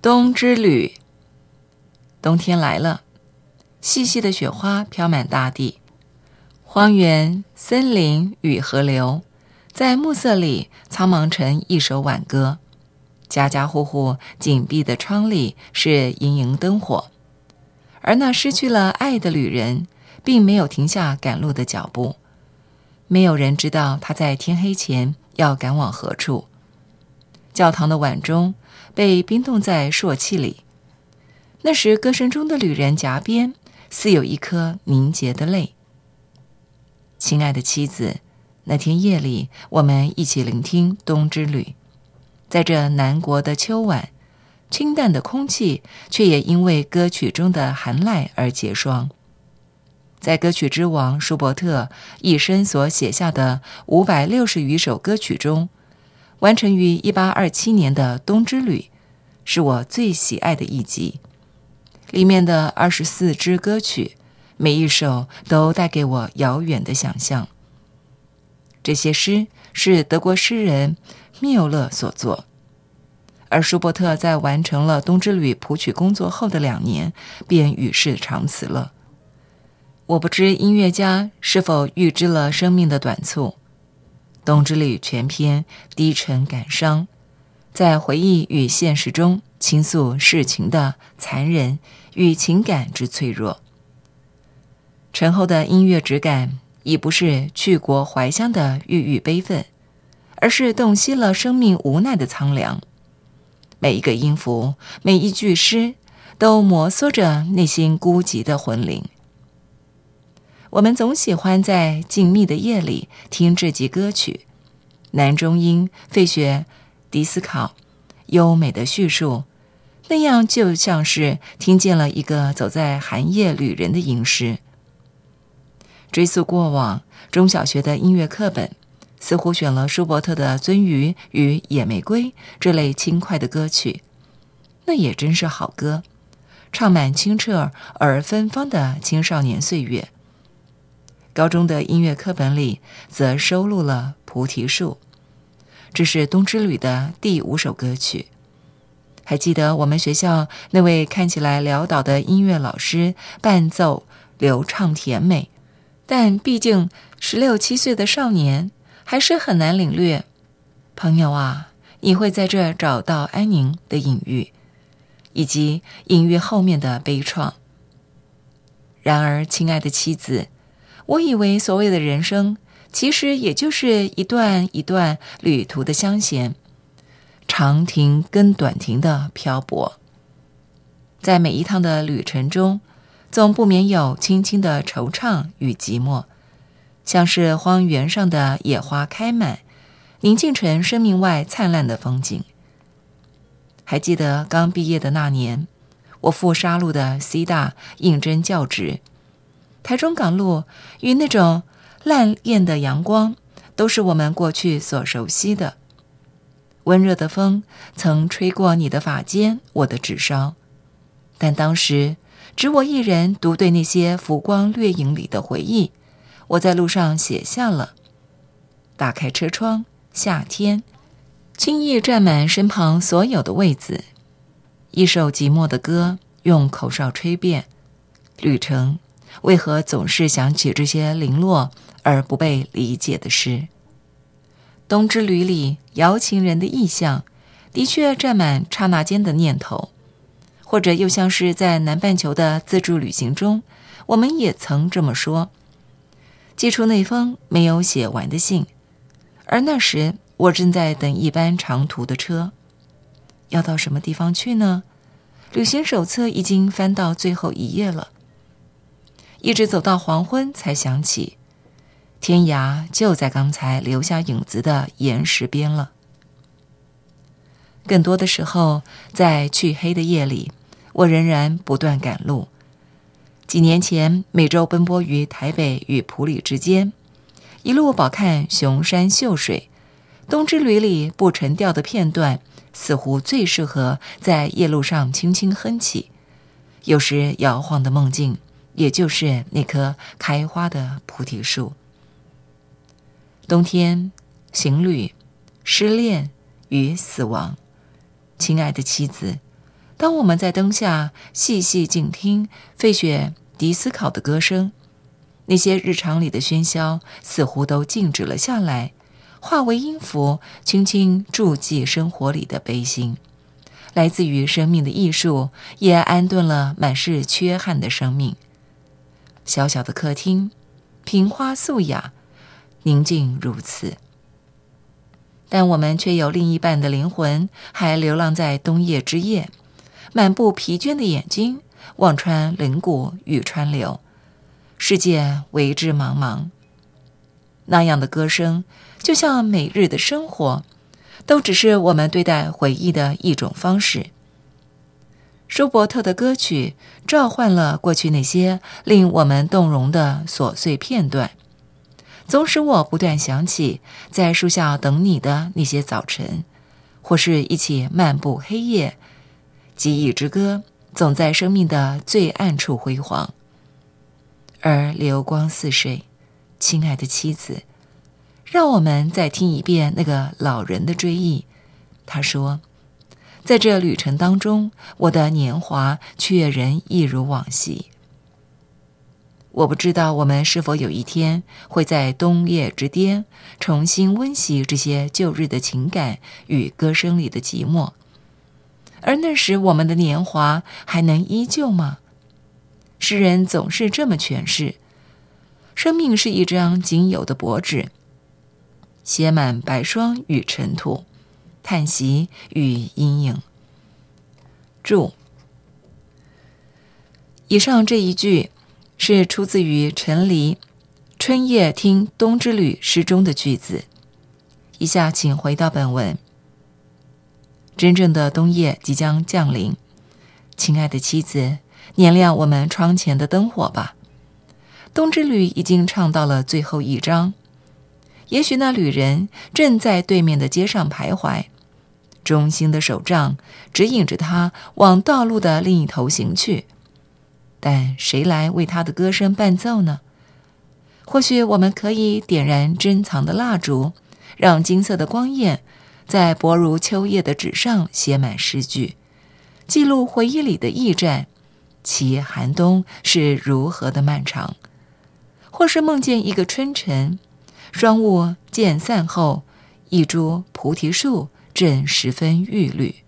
冬之旅。冬天来了，细细的雪花飘满大地，荒原、森林与河流在暮色里苍茫成一首挽歌，家家户户紧闭的窗里是莹莹灯火，而那失去了爱的旅人并没有停下赶路的脚步，没有人知道他在天黑前要赶往何处。教堂的晚钟被冰冻在朔气里，那时歌声中的旅人颊边似有一颗凝结的泪。亲爱的妻子，那天夜里我们一起聆听冬之旅，在这南国的秋晚，清淡的空气却也因为歌曲中的寒籁而结霜。在歌曲之王舒伯特一生所写下的560余首歌曲中，完成于1827年的《冬之旅》是我最喜爱的一集。里面的24支歌曲，每一首都带给我遥远的想象。这些诗是德国诗人缪勒所作，而舒伯特在完成了《冬之旅》谱曲工作后的2年，便与世长辞了。我不知音乐家是否预知了生命的短促。《冬之旅》全篇低沉感伤，在回忆与现实中倾诉世情的残忍与情感之脆弱。醇厚的音乐质感已不是去国怀乡的郁郁悲愤，而是洞悉了生命无奈的苍凉。每一个音符，每一句诗，都摩挲着内心孤寂的魂灵。我们总喜欢在静谧的夜里听这集歌曲，男中音费雪迪斯考优美的叙述，那样就像是听见了一个走在寒夜旅人的吟诗。追溯过往，中小学的音乐课本似乎选了舒伯特的《鳟鱼》与《野玫瑰》这类轻快的歌曲，那也真是好歌，唱满清澈而芬芳的青少年岁月。高中的音乐课本里则收录了《菩提树》，这是《冬之旅》的第5首歌曲。还记得我们学校那位看起来潦倒的音乐老师伴奏流畅甜美，但毕竟16、17岁的少年还是很难领略。朋友啊，你会在这找到安宁的隐喻，以及隐喻后面的悲怆。然而，亲爱的妻子，我以为所谓的人生，其实也就是一段一段旅途的相衔，长亭跟短亭的漂泊。在每一趟的旅程中，总不免有轻轻的惆怅与寂寞，像是荒原上的野花开满，宁静成生命外灿烂的风景。还记得刚毕业的那年，我赴沙鹿的 C 大应征教职，台中港路与那种烂艳的阳光都是我们过去所熟悉的。温热的风曾吹过你的发间，我的纸梢，但当时只我一人独对那些浮光掠影里的回忆，我在路上写下了。打开车窗，夏天轻易占满身旁所有的位子，一首寂寞的歌用口哨吹遍旅程，为何总是想起这些零落而不被理解的诗？冬之旅里摇情人的意象，的确占满刹那间的念头，或者又像是在南半球的自助旅行中，我们也曾这么说，寄出那封没有写完的信，而那时我正在等一班长途的车。要到什么地方去呢？旅行手册已经翻到最后一页了，一直走到黄昏才想起，天涯就在刚才留下影子的岩石边了。更多的时候，在黢黑的夜里，我仍然不断赶路。几年前，每周奔波于台北与埔里之间，一路饱看雄山秀水。冬之旅里不成调的片段，似乎最适合在夜路上轻轻哼起。有时摇晃的梦境，也就是那棵开花的菩提树。冬天、行旅、失恋与死亡，亲爱的妻子， 当我们在灯下细细静听费雪迪斯考的歌声，那些日常里的喧嚣似乎都静止了下来，化为音符，轻轻注记生活里的悲心。来自于生命的艺术，也安顿了满是缺憾的生命。小小的客厅，萍花素雅，宁静如此。但我们却有另一半的灵魂，还流浪在冬夜之夜，满布疲倦的眼睛望穿棱谷与川流，世界为之茫茫。那样的歌声，就像每日的生活，都只是我们对待回忆的一种方式。舒伯特的歌曲召唤了过去那些令我们动容的琐碎片段，总使我不断想起在树下等你的那些早晨，或是一起漫步黑夜。记忆之歌总在生命的最暗处辉煌。而流光似水，亲爱的妻子，让我们再听一遍那个老人的追忆。他说，在这旅程当中，我的年华却仍一如往昔。我不知道我们是否有一天会在冬夜之巅重新温习这些旧日的情感与歌声里的寂寞，而那时我们的年华还能依旧吗？诗人总是这么诠释，生命是一张仅有的薄纸，写满白霜与尘土，叹息与阴影。注：以上这一句是出自于陈黎《春夜听冬之旅》诗中的句子。以下请回到本文。真正的冬夜即将降临，亲爱的妻子，念亮我们窗前的灯火吧。冬之旅已经唱到了最后一章，也许那旅人正在对面的街上徘徊，忠心的手杖指引着他往道路的另一头行去，但谁来为他的歌声伴奏呢？或许我们可以点燃珍藏的蜡烛，让金色的光焰在薄如秋叶的纸上写满诗句，记录回忆里的驿站，其寒冬是如何的漫长。或是梦见一个春晨，霜雾渐散后，一株菩提树正十分郁绿。